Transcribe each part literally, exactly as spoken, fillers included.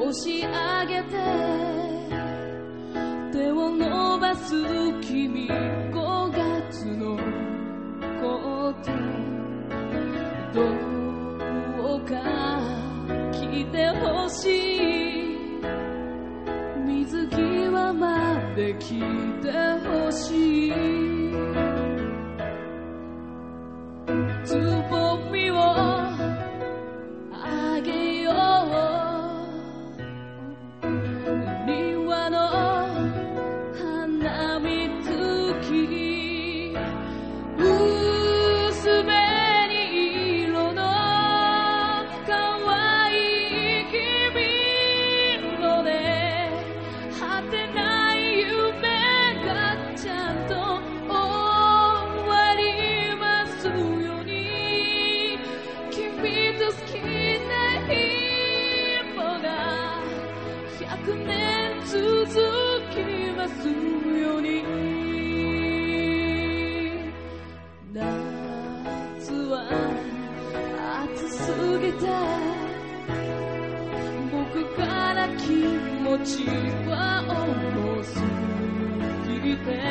押し上げて手を伸ばす君、ごがつのことどうか来てほしい、水際まで来てほしい、つぼみをあげよう、庭の花見月、薄紅色の可愛い君のね、果てない夢がちゃんと終わりますように、君と好きな人が百年続きますように。夏は暑すぎて僕から気持ちは重すぎて、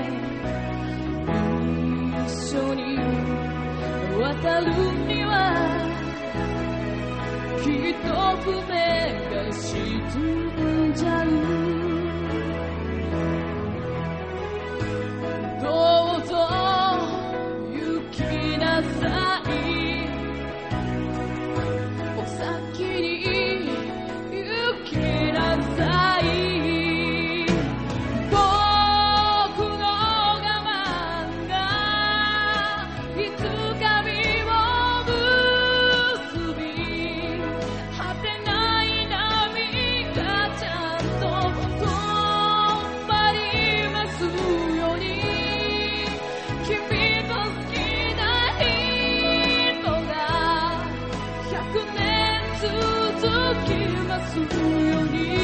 一緒に渡るにはきっと船が沈んじゃう、どうぞ行きなさい、お先に行きなさい、僕の我慢がいつか実を結び、果てない波がちゃんと止まりますように、君と好きな人が百年続きますように。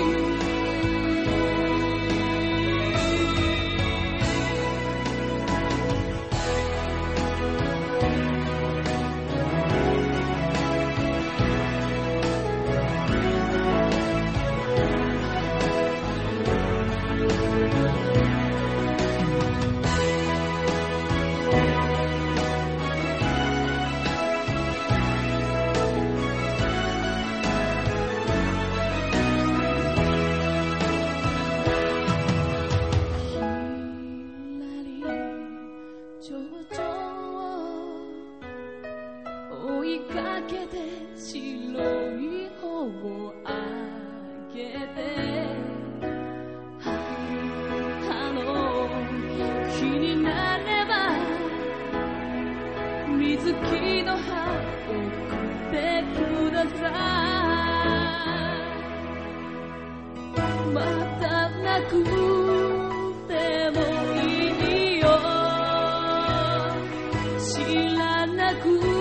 追いかけて白い帆をあげて、あの日になれば水木の葉を送ってください、また泣くでもいいよ、知らなく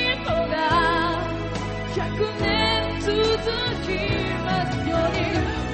百年続きますように。